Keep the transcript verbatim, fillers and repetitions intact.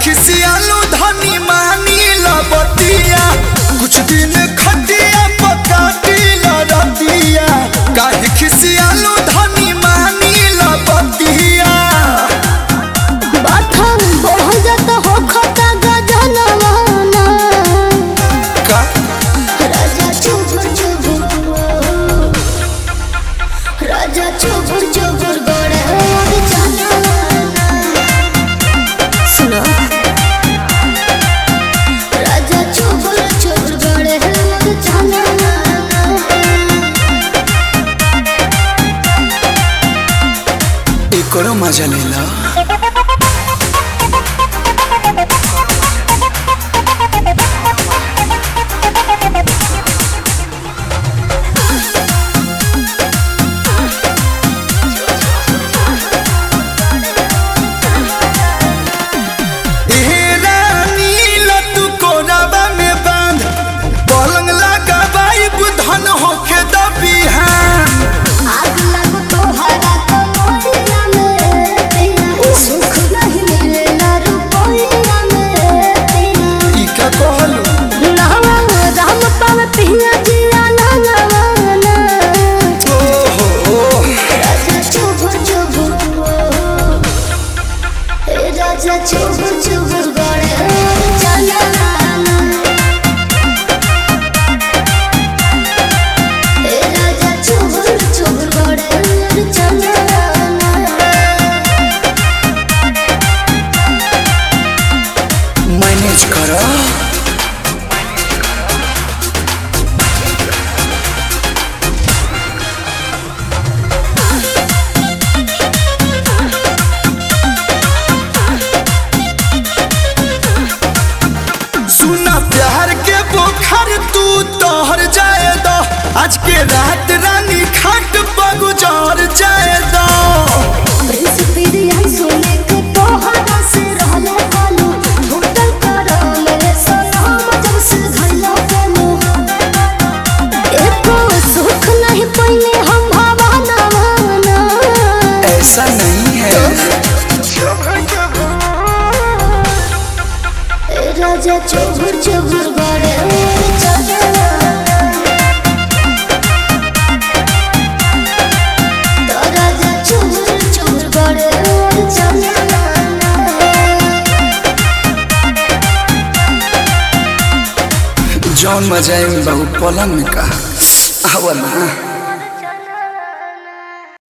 खिसियालू धनी मानी लबतिया कुछ दिन खटिया पकाटी लरतिया काहे खिसियालू धनी मानी लबतिया बाथम बढ़ जात हो खता गजनवाना का राजा चुबुर चुबुर राजा चुबुर चुबुर गड़े जानवाना सुनो राजा चुबुर चुबुर गड़े जानवाना एकरो मजा लेला चुबुर चुबुर गड़े जानवाना राजा चुबुर चुबुर गड़े जानवाना मैनेज करो प्यार के बोखर तू तोहर जाए दो आज के रात रानी खाट पर गुजार जाए दो प्रिंस पिरिया सुने के तोहरा से रहले कालू होटल करो मेरे सलाम जब से घलो कालू एको सुख नहीं पइले हम भावना माना ऐसा नहीं है राजा चुबुर चुबुर गड़े जानवाना राजा चुबुर चुबुर गड़े जानवाना जौन मजा है बहु पलंग में कहा आवला।